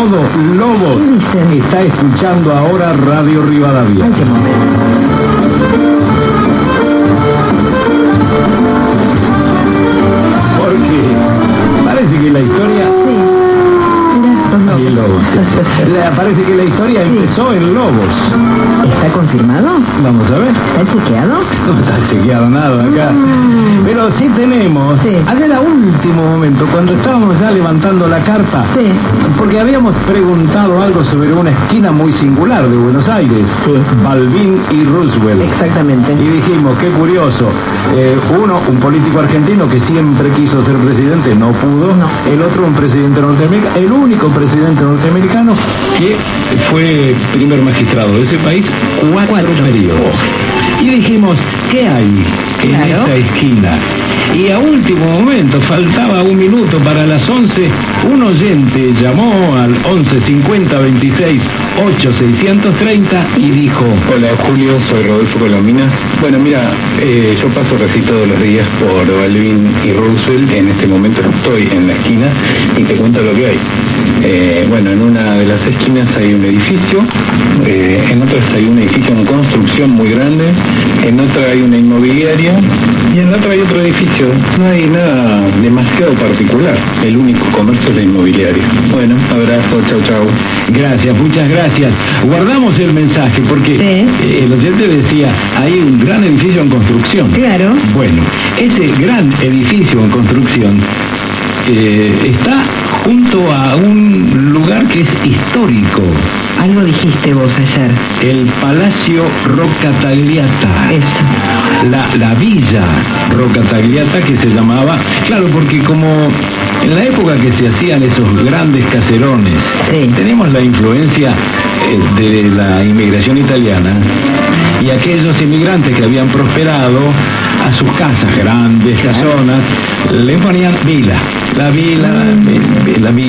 todo Lobos. ¿Qué dicen? Está escuchando ahora Radio Rivadavia. Ay, qué momento. Porque parece que la historia... Sí. Mira, Ahí Lobos. Parece que la historia Sí. empezó en Lobos. ¿Está confirmado? Vamos a ver. ¿Está chequeado? No está chequeado nada acá. Pero sí tenemos, Sí. ayer a último momento, cuando estábamos ya levantando la carta, Sí. porque habíamos preguntado algo sobre una esquina muy singular de Buenos Aires, Sí. Balbín y Roosevelt. Exactamente. Y dijimos, qué curioso, uno, un político argentino que siempre quiso ser presidente, no pudo. No. El otro, un presidente norteamericano, el único presidente norteamericano que fue primer magistrado de ese país, cuatro periodos. Y dijimos, ¿qué hay en Claro. esa esquina? Y a último momento, faltaba un minuto para las 11, un oyente llamó al 11 50 26 8 630 y dijo... Hola Julio, soy Rodolfo Colominas. Bueno, mira, yo paso casi todos los días por Balbín y Roosevelt. En este momento estoy en la esquina y te cuento lo que hay. Bueno, en una de las esquinas hay un edificio, en otras hay un edificio en construcción muy grande, en otra hay una inmobiliaria y en la otra hay otro edificio. No hay nada demasiado particular, el único comercio es la inmobiliaria. Bueno, abrazo, chau chau. Gracias, muchas gracias. Guardamos el mensaje porque Sí. el oyente decía, hay un gran edificio en construcción. Claro. Bueno, ese gran edificio en construcción está junto a un lugar que es histórico, Algo dijiste vos ayer. el Palacio Rocca Tagliata. Eso. La villa Rocca Tagliata, que se llamaba, claro, porque como en la época que se hacían esos grandes caserones, Sí. tenemos la influencia de la inmigración italiana y aquellos inmigrantes que habían prosperado a sus casas grandes, casonas, le ponían vila, la vila, la vila.